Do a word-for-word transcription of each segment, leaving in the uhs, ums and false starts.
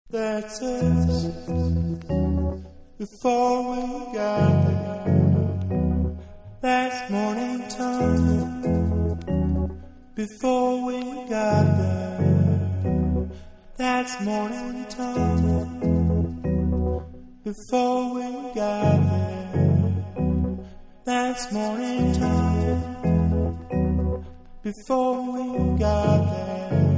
That's us before we got there. That's morning time before we got there. That's morning time before we got there. That's morning time before we got there.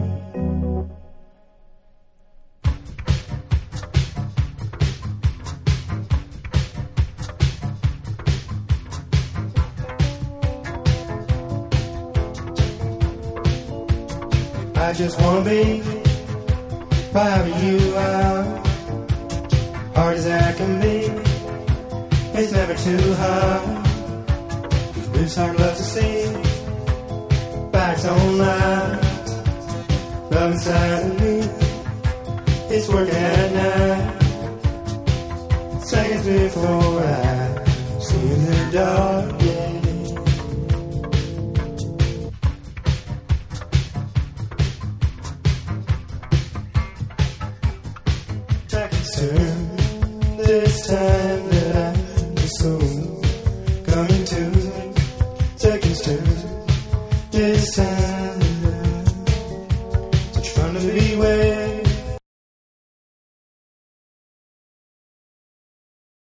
I just wanna be wherever you are, hard as I can be. It's never too hard. Loose heart loves to see backs on lines, love inside of me. It's working at night, seconds before I see in the dark. Yeah. This time